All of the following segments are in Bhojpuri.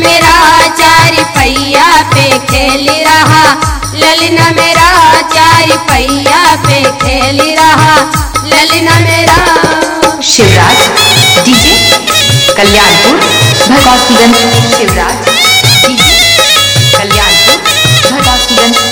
मेरा चार पहिया पे खेल रहा, ललना मेरा चार पहिया पे खेल रहा, ललना मेरा। शिवराज डीजे कल्याणपुर भगवतीगंज। शिवराज डीजे कल्याणपुर भगवतीगंज।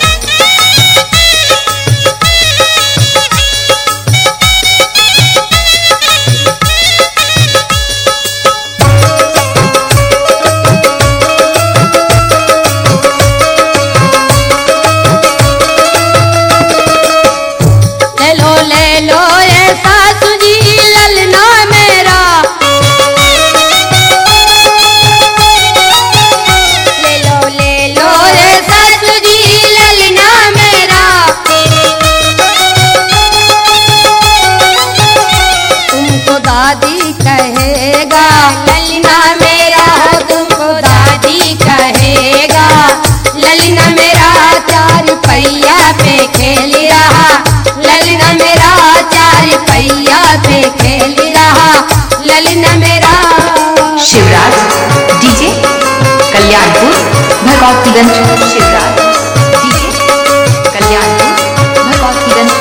दादी कहेगा ललना मेरा, तुमको दादी कहेगा ललना मेरा चार पहिया पे खेल रहा, ललना मेरा चार पहिया पे खेल रहा, ललना मेरा। शिवराज डीजे कल्याणपुर भगवतीगंज। शिवराज डीजे कल्याणपुर भगवतीगंज।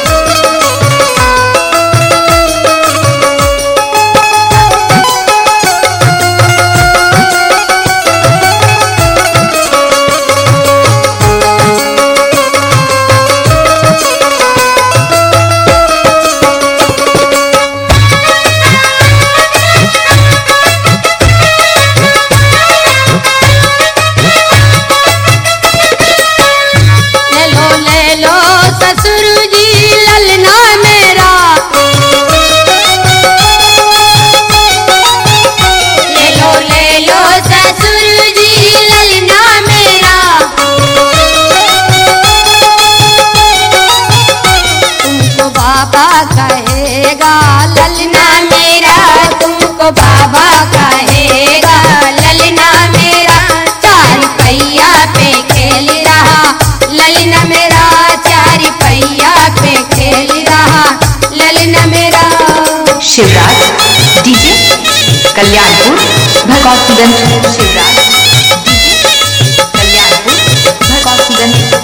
कहेगा ललना मेरा, तुमको बाबा कहेगा ललना मेरा चार पहिया पे खेल रहा, ललना मेरा चार पहिया पे खेल रहा, ललना मेरा। शिवराज डीजे कल्याणपुर भगवतीगंज। शिवराज डीजे कल्याणपुर भगवतीगंज।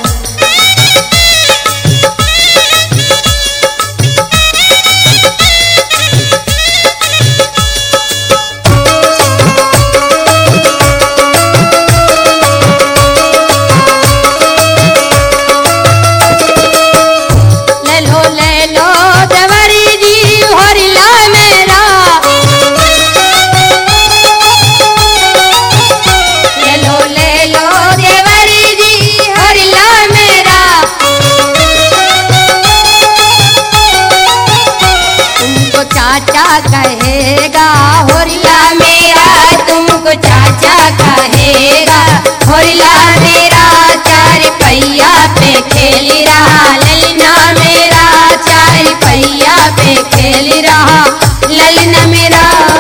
चाचा कहेगा होरिला मेरा, तुमको चाचा कहेगा होरिला मेरा चार पहिया पे खेल रहा, ललना मेरा चार पहिया पे खेल रहा, ललना मेरा।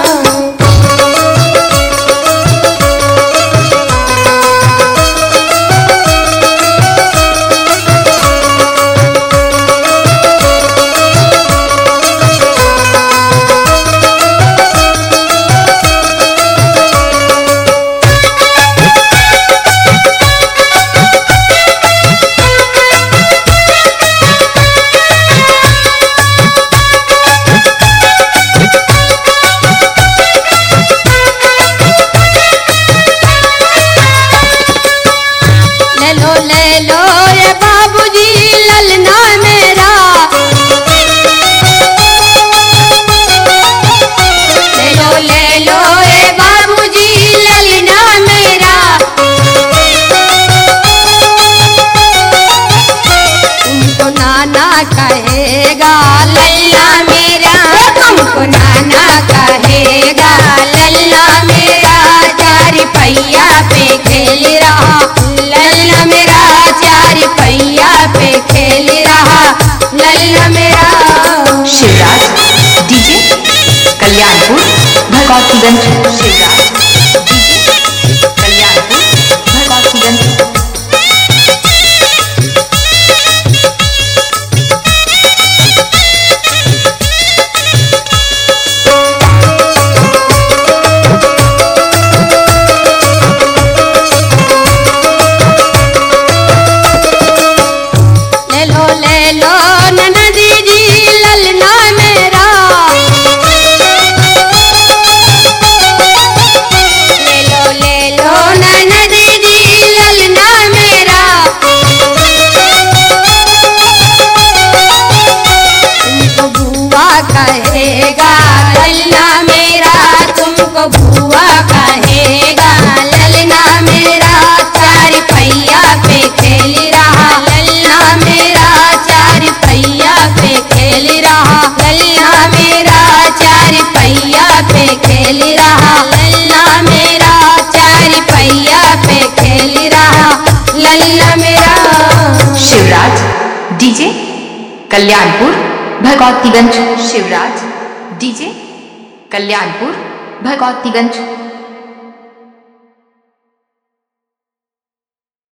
कहेगा लल्ला मेरा, तुमको नाना कहेगा लल्ला मेरा चार पहिया पे खेल रहा, लल्ला मेरा चार पहिया पे खेल रहा, लल्ला मेरा। Shivraj DJ Kalyanpur Bhagwatiganj. Shivraj DJ Kalyanpur Bhagwatiganj. DJ Kalyanpur Bhagwatiganj Shivraj DJ Kalyanpur Bhagwatiganj